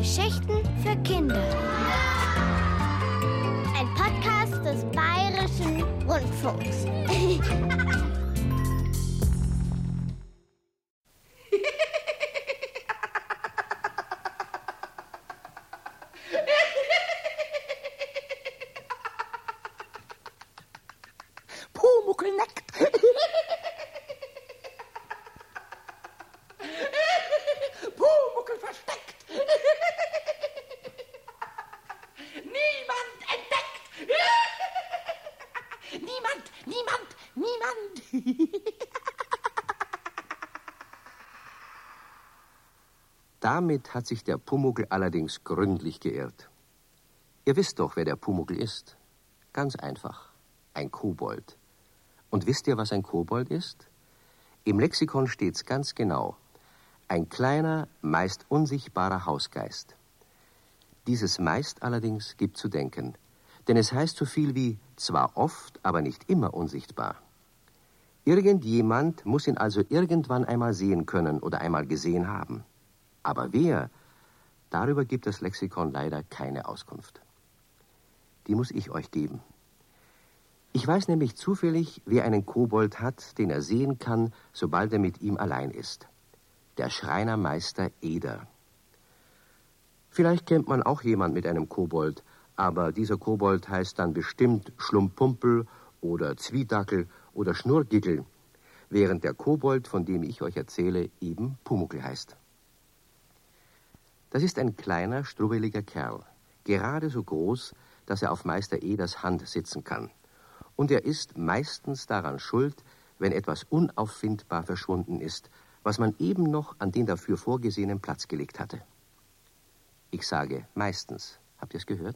Geschichten für Kinder. Ein Podcast des Bayerischen Rundfunks. Pumuckl neckt. Pumuckl versteckt. Niemand entdeckt. Niemand. Damit hat sich der Pumuckl allerdings gründlich geirrt. Ihr wisst doch, wer der Pumuckl ist. Ganz einfach. Ein Kobold. Und wisst ihr, was ein Kobold ist? Im Lexikon steht's ganz genau. Ein kleiner, meist unsichtbarer Hausgeist. Dieses meist allerdings gibt zu denken. Denn es heißt so viel wie zwar oft, aber nicht immer unsichtbar. Irgendjemand muss ihn also irgendwann einmal sehen können oder einmal gesehen haben. Aber wer? Darüber gibt das Lexikon leider keine Auskunft. Die muss ich euch geben. Ich weiß nämlich zufällig, wer einen Kobold hat, den er sehen kann, sobald er mit ihm allein ist. Der Schreinermeister Eder. Vielleicht kennt man auch jemand mit einem Kobold, aber dieser Kobold heißt dann bestimmt Schlumpumpel oder Zwiedackel oder Schnurrgickel, während der Kobold, von dem ich euch erzähle, eben Pumuckl heißt. Das ist ein kleiner, strubbeliger Kerl, gerade so groß, dass er auf Meister Eders Hand sitzen kann. Und er ist meistens daran schuld, wenn etwas unauffindbar verschwunden ist, was man eben noch an den dafür vorgesehenen Platz gelegt hatte. Ich sage meistens. Habt ihr es gehört?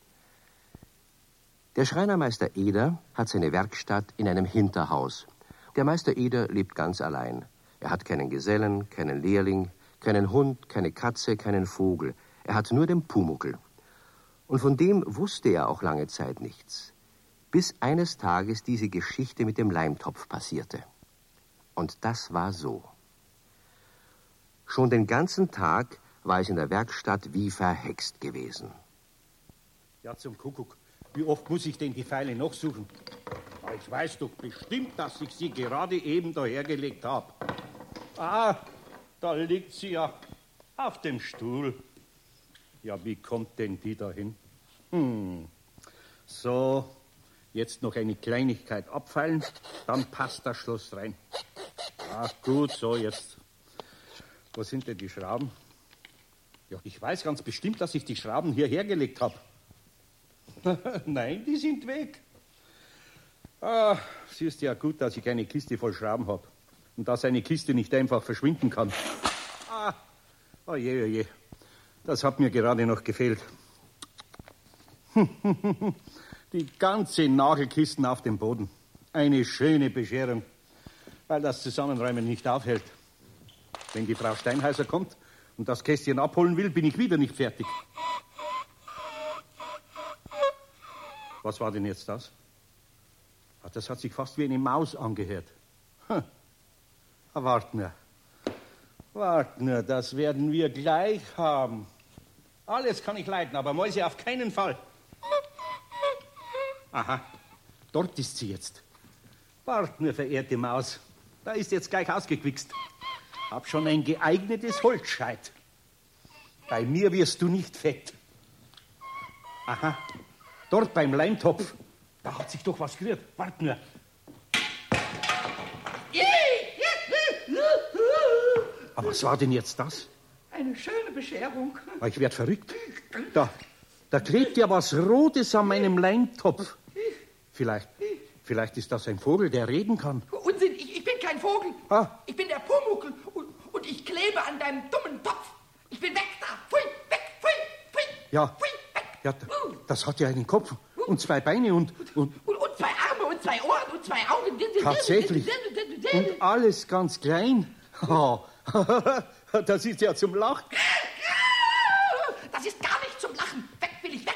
Der Schreinermeister Eder hat seine Werkstatt in einem Hinterhaus. Der Meister Eder lebt ganz allein. Er hat keinen Gesellen, keinen Lehrling, keinen Hund, keine Katze, keinen Vogel. Er hat nur den Pumuckl. Und von dem wusste er auch lange Zeit nichts. Bis eines Tages diese Geschichte mit dem Leimtopf passierte. Und das war so. Schon den ganzen Tag war es in der Werkstatt wie verhext gewesen. Ja, zum Kuckuck. Wie oft muss ich denn die Pfeile noch suchen? Ich weiß doch bestimmt, dass ich sie gerade eben dahergelegt habe. Ah, da liegt sie ja auf dem Stuhl. Ja, wie kommt denn die dahin? So, jetzt noch eine Kleinigkeit abfeilen, dann passt das Schloss rein. Ach gut, so jetzt. Wo sind denn die Schrauben? Ja, ich weiß ganz bestimmt, dass ich die Schrauben hierher gelegt habe. Nein, die sind weg. Ah, es ist ja gut, dass ich eine Kiste voll Schrauben habe. Und dass eine Kiste nicht einfach verschwinden kann. Ah, oje, oje. Das hat mir gerade noch gefehlt. Die ganze Nagelkisten auf dem Boden. Eine schöne Bescherung, weil das Zusammenräumen nicht aufhält. Wenn die Frau Steinhäuser kommt und das Kästchen abholen will, bin ich wieder nicht fertig. Was war denn jetzt das? Ach, das hat sich fast wie eine Maus angehört. Wart nur, das werden wir gleich haben. Alles kann ich leiden, aber Mäuse auf keinen Fall. Aha, dort ist sie jetzt. Wart nur, verehrte Maus. Da ist jetzt gleich ausgequickst. Hab schon ein geeignetes Holzscheit. Bei mir wirst du nicht fett. Aha, dort beim Leimtopf. Da hat sich doch was gerührt. Wart nur. Aber was war denn jetzt das? Eine schöne Bescherung. Ich werd verrückt. Da klebt ja was Rotes an meinem Leimtopf. Vielleicht ist das ein Vogel, der reden kann. Unsinn, ich bin kein Vogel. Ah. Ich bin der Pumuckl und ich klebe an deinem dummen Topf. Ich bin weg da. Pfui, weg, pfui, pfui. Ja, pfui, weg. ja, das hat ja einen Kopf und zwei Beine und zwei Arme und zwei Ohren und zwei Augen. Tatsächlich. Und alles ganz klein. Oh, das ist ja zum Lachen. Das ist gar nicht zum Lachen. Weg will ich weg.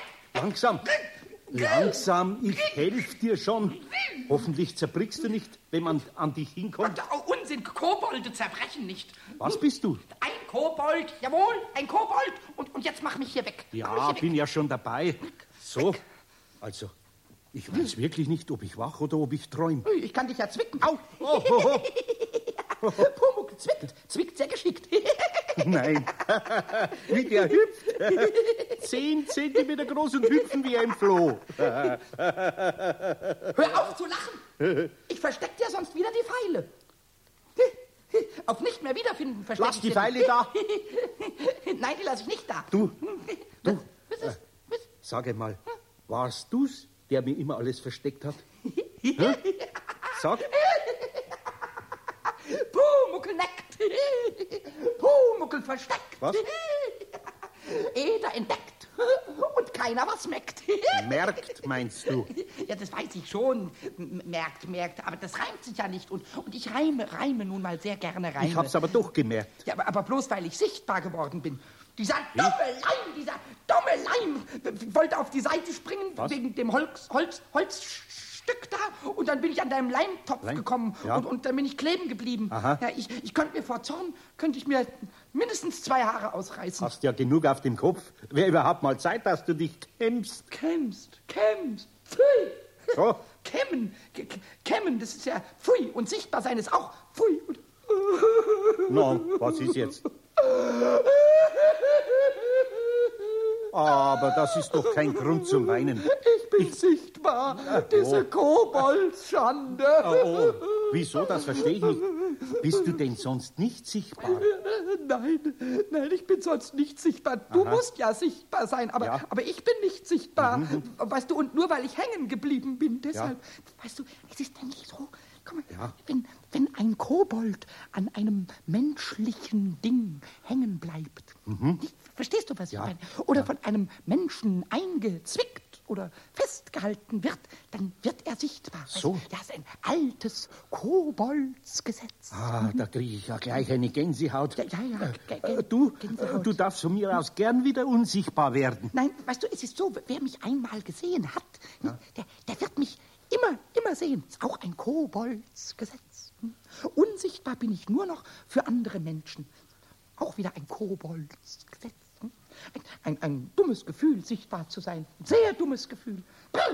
Langsam, ich helfe dir schon. Hoffentlich zerbrichst du nicht, wenn man an dich hinkommt. Unsinn. sind Kobolde, zerbrechen nicht. Was bist du? Ein Kobold, jawohl, ein Kobold. Und jetzt mach mich hier weg. Ja, bin ja schon dabei. So, also, ich weiß wirklich nicht, ob ich wach oder ob ich träume. Ich kann dich ja zwicken. Au! Oh, oh, oh. Pumuckl zwickt sehr geschickt. Nein, wie der hüpft. 10 Zentimeter groß und hüpfen wie ein Floh. Hör auf zu lachen. Ich versteck dir sonst wieder die Pfeile. Auf nicht mehr wiederfinden versteck Lass ich die dir Pfeile da. Nein, die lasse ich nicht da. Du, Was ist? sage mal, warst du's, der mir immer alles versteckt hat? Hä? Sag. Pumuckl neckt. Pumuckl versteckt. Was? Eder entdeckt. Und keiner was meckt. Merkt, meinst du? Ja, das weiß ich schon. Merkt. Aber das reimt sich ja nicht. Und ich reime nun mal sehr gerne Reime. Ich hab's aber doch gemerkt. Ja, aber bloß, weil ich sichtbar geworden bin. Dieser dumme Leim wollte auf die Seite springen. Was? Wegen dem Holzstück da. Und dann bin ich an deinem Leimtopf gekommen. Ja. Und dann bin ich kleben geblieben. Aha. Ja, ich könnte mir vor Zorn, mir mindestens 2 Haare ausreißen. Hast ja genug auf dem Kopf. Wer überhaupt mal Zeit, dass du dich kämmst. Kämmst. Pfui. So. Kämmen, das ist ja pfui. Und sichtbar sein ist auch pfui. Und Na, was ist jetzt? Aber das ist doch kein Grund zum Weinen. ich bin sichtbar. Diese Koboldsschande. Oh, wieso? Das verstehe ich nicht. Bist du denn sonst nicht sichtbar? Nein, ich bin sonst nicht sichtbar. Du musst ja sichtbar sein, aber ich bin nicht sichtbar. Weißt du, und nur weil ich hängen geblieben bin, deshalb, weißt du, es ist nämlich so, guck mal, wenn ein Kobold an einem menschlichen Ding hängen bleibt, verstehst du, was ich meine? Oder von einem Menschen eingezwickt oder festgehalten wird, dann wird er sichtbar. So. Das ist ein altes Koboldsgesetz. Da kriege ich ja gleich eine Gänsehaut. Ja. Du Gänsehaut. darfst von mir aus gern wieder unsichtbar werden. Nein, weißt du, es ist so, wer mich einmal gesehen hat, der wird mich immer sehen. Ist auch ein Koboldsgesetz. Unsichtbar bin ich nur noch für andere Menschen. Auch wieder ein Koboldsgesetz. Ein dummes Gefühl, sichtbar zu sein. Ein sehr dummes Gefühl.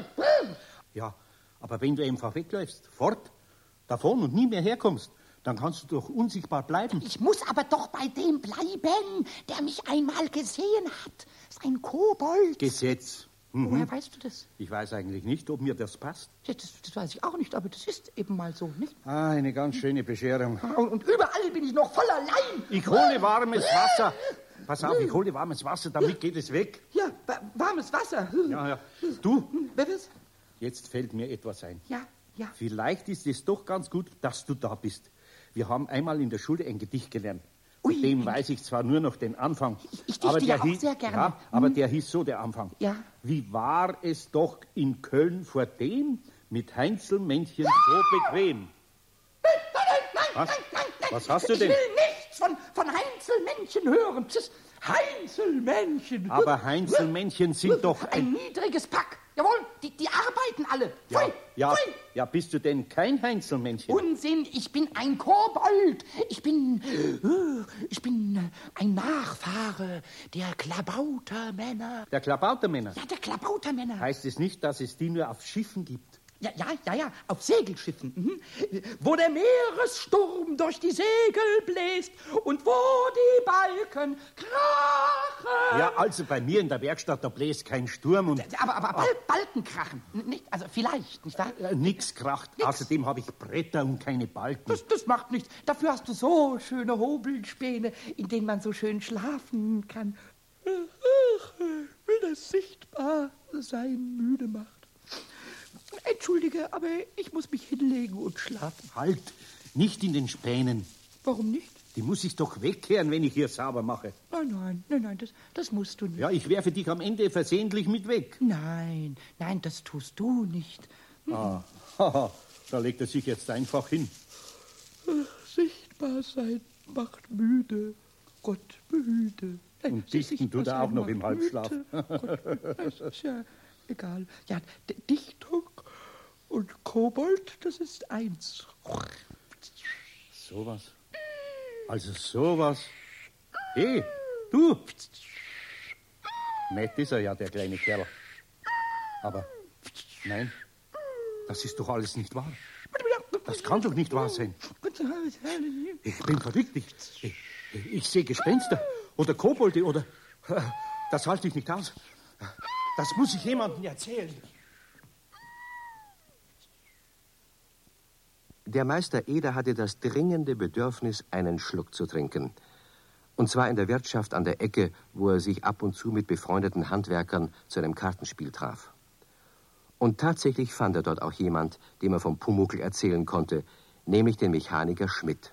Ja, aber wenn du einfach wegläufst, fort, davon und nie mehr herkommst, dann kannst du doch unsichtbar bleiben. Ich muss aber doch bei dem bleiben, der mich einmal gesehen hat. Das ist ein Kobold. Gesetz. Woher weißt du das? Ich weiß eigentlich nicht, ob mir das passt. Ja, das weiß ich auch nicht, aber das ist eben mal so, nicht? Eine ganz schöne Bescherung. Und überall bin ich noch voller Leim. Ich hole warmes Wasser. Pass auf, ich hole warmes Wasser, damit geht es weg. Ja, warmes Wasser. Ja. Du, Wer ist? jetzt fällt mir etwas ein. Ja. Vielleicht ist es doch ganz gut, dass du da bist. Wir haben einmal in der Schule ein Gedicht gelernt. Ui, Von dem weiß ich zwar nur noch den Anfang. Ich dichte ja auch sehr gerne. Ja, aber der hieß so, der Anfang. Ja. Wie war es doch in Köln vor dem mit Heinzelmännchen so bequem? Nein. Was hast du denn? Ich will nichts von Heinzelmännchen hören. Das ist Heinzelmännchen. Aber Heinzelmännchen sind doch ein niedriges Pack. Jawohl, die arbeiten alle. Pfui. Ja, bist du denn kein Heinzelmännchen? Unsinn, ich bin ein Kobold. Ich bin ein Nachfahre der Klabautermänner. Der Klabautermänner? Ja, der Klabautermänner. Heißt es nicht, dass es die nur auf Schiffen gibt? Ja, auf Segelschiffen. Wo der Meeressturm durch die Segel bläst und wo die Balken krachen. Ja, also bei mir in der Werkstatt, da bläst kein Sturm und... Aber Balken krachen. Nicht, also vielleicht, nicht wahr? Nix kracht. Nix. Außerdem habe ich Bretter und keine Balken. Das macht nichts. Dafür hast du so schöne Hobelspäne, in denen man so schön schlafen kann. Wenn das Sichtbarsein müde macht. Entschuldige, aber ich muss mich hinlegen und schlafen. Halt, nicht in den Spänen. Warum nicht? Die muss ich doch wegkehren, wenn ich hier sauber mache. Nein, das musst du nicht. Ja, ich werfe dich am Ende versehentlich mit weg. Nein, das tust du nicht. Da legt er sich jetzt einfach hin. Sichtbar sein macht müde. Gott behüte. Und dichten tut er auch noch im Halbschlaf. Gott, das ist ja egal. Ja, Dichtung und Kobold, das ist eins. sowas. Also sowas. Hey, du! Nett ist er ja, der kleine Kerl. Aber nein, das ist doch alles nicht wahr. Das kann doch nicht wahr sein. Ich bin verrückt. Ich sehe Gespenster oder Kobolde oder... Das halte ich nicht aus. Das muss ich jemandem erzählen. Der Meister Eder hatte das dringende Bedürfnis, einen Schluck zu trinken. Und zwar in der Wirtschaft an der Ecke, wo er sich ab und zu mit befreundeten Handwerkern zu einem Kartenspiel traf. Und tatsächlich fand er dort auch jemand, dem er vom Pumuckl erzählen konnte, nämlich den Mechaniker Schmidt.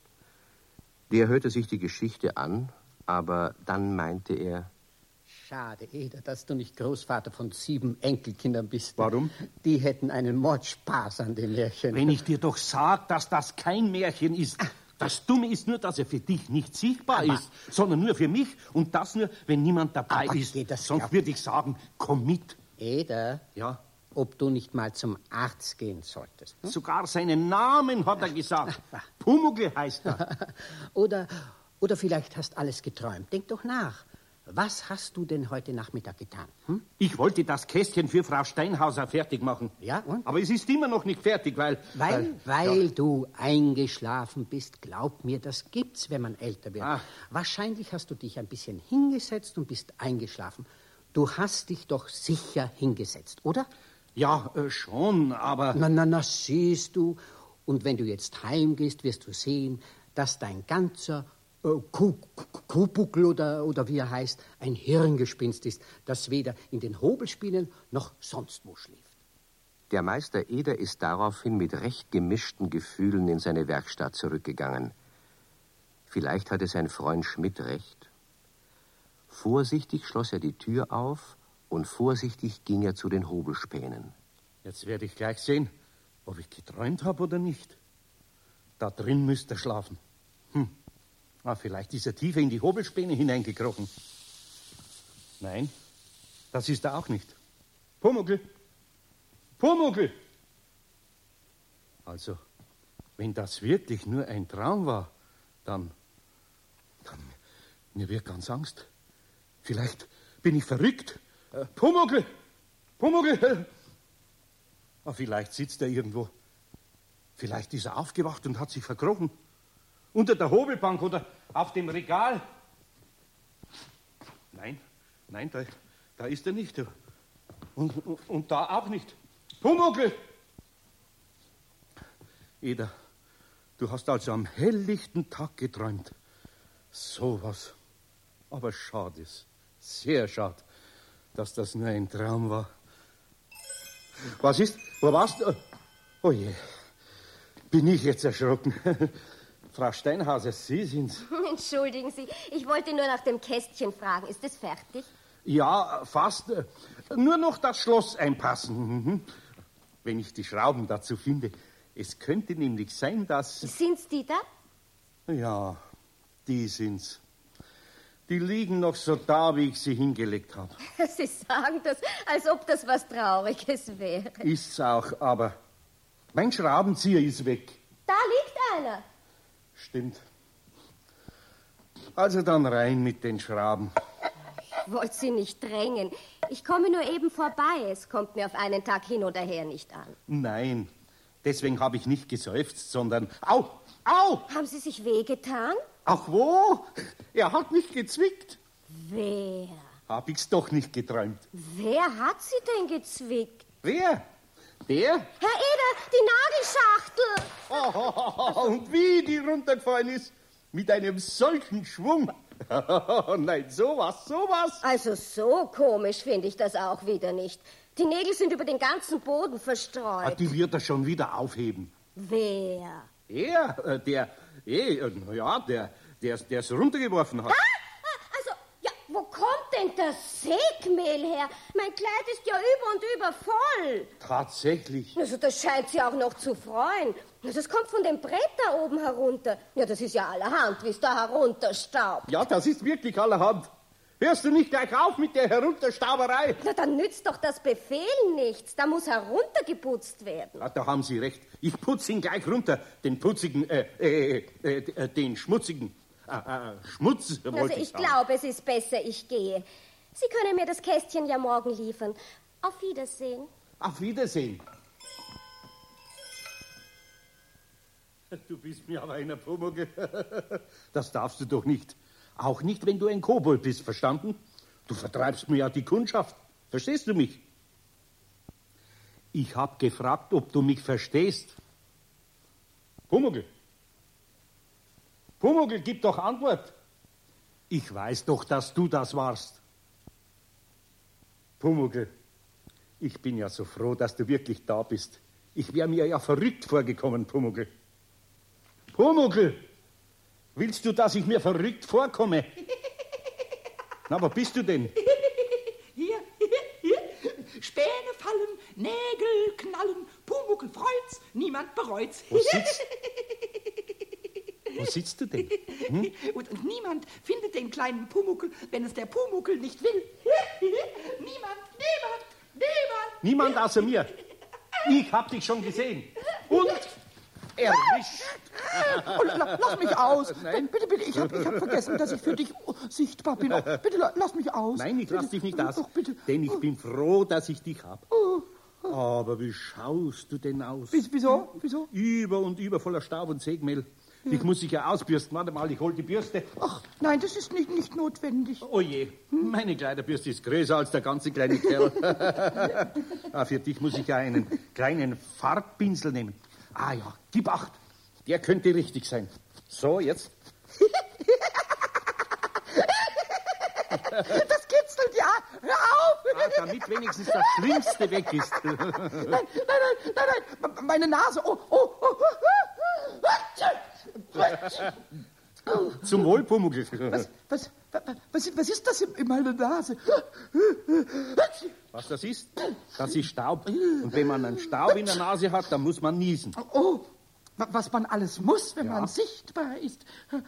Der hörte sich die Geschichte an, aber dann meinte er... Schade, Eder, dass du nicht Großvater von 7 Enkelkindern bist. Warum? Die hätten einen Mordspaß an dem Märchen. Wenn ich dir doch sag, dass das kein Märchen ist. Das Dumme ist nur, dass er für dich nicht sichtbar ist, sondern nur für mich. Und das nur, wenn niemand dabei ist. Sonst würde ich sagen, komm mit. Eder? Ja? Ob du nicht mal zum Arzt gehen solltest. Hm? Sogar seinen Namen hat er gesagt. Pumuckl heißt er. Oder vielleicht hast alles geträumt. Denk doch nach. Was hast du denn heute Nachmittag getan? Hm? Ich wollte das Kästchen für Frau Steinhauser fertig machen. Ja, und? Aber es ist immer noch nicht fertig, weil du eingeschlafen bist. Glaub mir, das gibt's, wenn man älter wird. Wahrscheinlich hast du dich ein bisschen hingesetzt und bist eingeschlafen. Du hast dich doch sicher hingesetzt, oder? Ja, schon, aber... Na, siehst du. Und wenn du jetzt heimgehst, wirst du sehen, dass dein ganzer Kupuckl oder wie er heißt, ein Hirngespinst ist, das weder in den Hobelspielen noch sonst wo schläft. Der Meister Eder ist daraufhin mit recht gemischten Gefühlen in seine Werkstatt zurückgegangen. Vielleicht hatte sein Freund Schmidt recht. Vorsichtig schloss er die Tür auf und vorsichtig ging er zu den Hobelspänen. Jetzt werde ich gleich sehen, ob ich geträumt habe oder nicht. Da drin müsste er schlafen. Vielleicht ist er tiefer in die Hobelspäne hineingekrochen. Nein, das ist er auch nicht. Pumuckl! Pumuckl! Also, wenn das wirklich nur ein Traum war, dann mir wird ganz Angst. Vielleicht bin ich verrückt. Pumuckl! Pumuckl! Vielleicht sitzt er irgendwo. Vielleicht ist er aufgewacht und hat sich verkrochen. Unter der Hobelbank oder auf dem Regal. Nein, da ist er nicht. Und da auch nicht. Pumuckl! Eder, du hast also am helllichten Tag geträumt. Sowas. Aber schade ist, sehr schade, dass das nur ein Traum war. Was ist? Wo warst du? Oh je, bin ich jetzt erschrocken. Frau Steinhauser, Sie sind's. Entschuldigen Sie, ich wollte nur nach dem Kästchen fragen. Ist es fertig? Ja, fast. Nur noch das Schloss einpassen. Wenn ich die Schrauben dazu finde. Es könnte nämlich sein, dass... Sind's die da? Ja, die sind's. Die liegen noch so da, wie ich sie hingelegt habe. Sie sagen das, als ob das was Trauriges wäre. Ist's auch, aber mein Schraubenzieher ist weg. Da liegt einer. Stimmt. Also dann rein mit den Schrauben. Ich wollte Sie nicht drängen. Ich komme nur eben vorbei. Es kommt mir auf einen Tag hin oder her nicht an. Nein, deswegen habe ich nicht geseufzt, sondern... Au! Au! Haben Sie sich wehgetan? Ach wo? Er hat mich gezwickt. Wer? Hab ich's doch nicht geträumt. Wer hat Sie denn gezwickt? Wer? Der? Herr Eder, die Nagelschachtel! Oh, und wie die runtergefallen ist. Mit einem solchen Schwung. Nein, sowas. Also so komisch finde ich das auch wieder nicht. Die Nägel sind über den ganzen Boden verstreut. Die wird er schon wieder aufheben. Wer? Er, der es runtergeworfen hat. Also, ja, wo kommt denn das Sägmehl her? Mein Kleid ist ja über und über voll. Tatsächlich. Also, das scheint Sie auch noch zu freuen. Das kommt von dem Brett da oben herunter. Ja, das ist ja allerhand, wie es da herunterstaubt. Ja, das ist wirklich allerhand. Hörst du nicht gleich auf mit der Herunterstauberei? Na, dann nützt doch das Befehlen nichts. Da muss heruntergeputzt werden. Ja, da haben Sie recht. Ich putze ihn gleich runter. Den putzigen, den schmutzigen. Schmutz wollte Also ich glaube, es ist besser, ich gehe. Sie können mir das Kästchen ja morgen liefern. Auf Wiedersehen. Auf Wiedersehen. Du bist mir aber einer Pumuckl. Das darfst du doch nicht. Auch nicht, wenn du ein Kobold bist, verstanden? Du vertreibst mir ja die Kundschaft. Verstehst du mich? Ich hab gefragt, ob du mich verstehst. Pumuckl. Pumuckl, gib doch Antwort. Ich weiß doch, dass du das warst. Pumuckl, ich bin ja so froh, dass du wirklich da bist. Ich wäre mir ja verrückt vorgekommen, Pumuckl. Pumuckl, willst du, dass ich mir verrückt vorkomme? Na, wo bist du denn? Hier. Späne fallen, Nägel knallen, Pumuckl freut's, niemand bereut's. Wo sitzt du denn? Hm? Und niemand findet den kleinen Pumuckl, wenn es der Pumuckl nicht will. Niemand. Niemand außer mir. Ich hab dich schon gesehen. Und erwischt. Oh, lass mich aus. Nein. Bitte, ich hab vergessen, dass ich für dich sichtbar bin. Oh, bitte, lass mich aus. Nein, ich lass dich nicht aus. Doch, bitte. Denn ich bin froh, dass ich dich hab. Aber wie schaust du denn aus? Wieso? Über und über voller Staub und Sägmehl. Ich muss dich ja ausbürsten. Warte mal, ich hol die Bürste. Ach, nein, das ist nicht notwendig. Oh je, meine Kleiderbürste ist größer als der ganze kleine Kerl. Für dich muss ich ja einen kleinen Farbpinsel nehmen. Ah ja, gib Acht. Der könnte richtig sein. So, jetzt. Das kitzelt ja. Hör auf. Damit wenigstens das Schlimmste weg ist. Nein. Meine Nase. Oh. Zum Wohl, Pumuckl. Was ist das in meiner Nase? Was das ist? Das ist Staub. Und wenn man einen Staub in der Nase hat, dann muss man niesen. Oh, was man alles muss, wenn man sichtbar ist.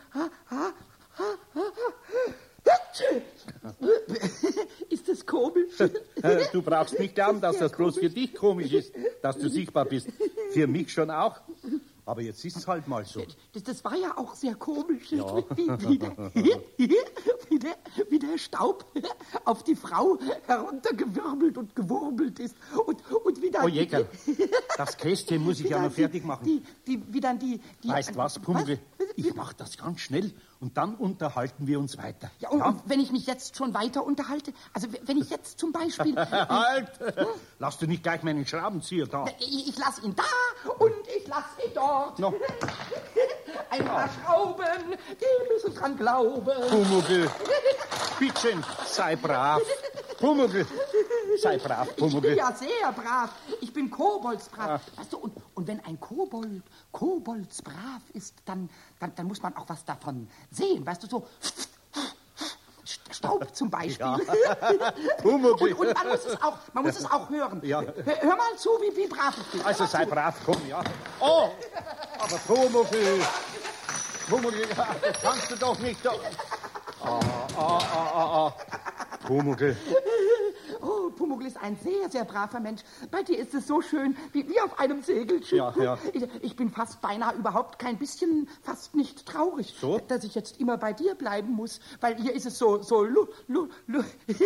Ist das komisch? Du brauchst nicht glauben, dass das bloß für dich komisch ist, dass du sichtbar bist. Für mich schon auch. Aber jetzt ist es halt mal so. Das war ja auch sehr komisch, Ja. wie der Staub auf die Frau heruntergewirbelt und gewurbelt ist. Und wie dann... Oh Jägerl, das Kästchen muss ich ja noch fertig machen. Wie dann die... Weißt was, Pumuckl? Ich mach das ganz schnell und dann unterhalten wir uns weiter. Ja, und wenn ich mich jetzt schon weiter unterhalte, also wenn ich jetzt zum Beispiel... Halt! Lass du nicht gleich meinen Schraubenzieher da. Ich lass ihn da und ich lass ihn dort. No. Ein paar Schrauben, die müssen dran glauben. Pumuckl, bittchen, sei brav. Pumuckl, sei brav, Pumuckl. Ich bin ja sehr brav. Ich bin koboldsbrav. Weißt du, und wenn ein koboldsbrav ist, dann muss man auch was davon sehen. Weißt du, so... Staub zum Beispiel. Ja. Pumuckl. Und man muss es auch hören. Ja. Hör mal zu, wie brav ich bin. Also sei brav, komm, ja. Oh, aber Pumuckl, das kannst du doch nicht. Pumuckl. Oh, Pumuckl ist ein sehr, sehr braver Mensch. Bei dir ist es so schön, wie auf einem Segelschiff. Ja. Ich bin fast beinahe überhaupt kein bisschen, fast nicht traurig, So? dass ich jetzt immer bei dir bleiben muss, weil hier ist es so so lustig.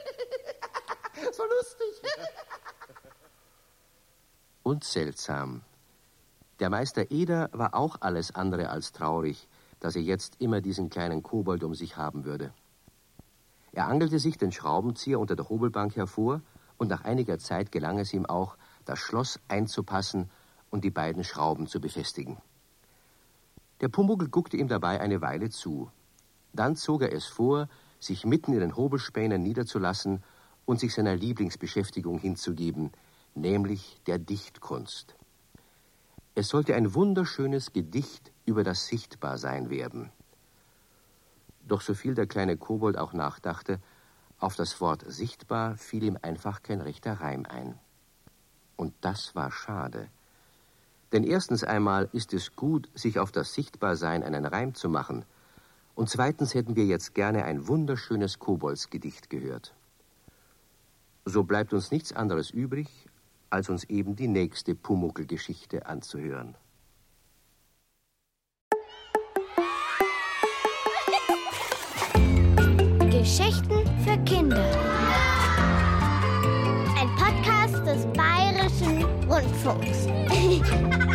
Und seltsam. Der Meister Eder war auch alles andere als traurig, dass er jetzt immer diesen kleinen Kobold um sich haben würde. Er angelte sich den Schraubenzieher unter der Hobelbank hervor, und nach einiger Zeit gelang es ihm auch, das Schloss einzupassen und die beiden Schrauben zu befestigen. Der Pumuckl guckte ihm dabei eine Weile zu. Dann zog er es vor, sich mitten in den Hobelspänen niederzulassen und sich seiner Lieblingsbeschäftigung hinzugeben, nämlich der Dichtkunst. Es sollte ein wunderschönes Gedicht über das Sichtbarsein werden. Doch so viel der kleine Kobold auch nachdachte, auf das Wort sichtbar fiel ihm einfach kein rechter Reim ein. Und das war schade. Denn erstens einmal ist es gut, sich auf das Sichtbarsein einen Reim zu machen. Und zweitens hätten wir jetzt gerne ein wunderschönes Koboldsgedicht gehört. So bleibt uns nichts anderes übrig, als uns eben die nächste Pumuckl-Geschichte anzuhören. Geschichten für Kinder. Ein Podcast des Bayerischen Rundfunks.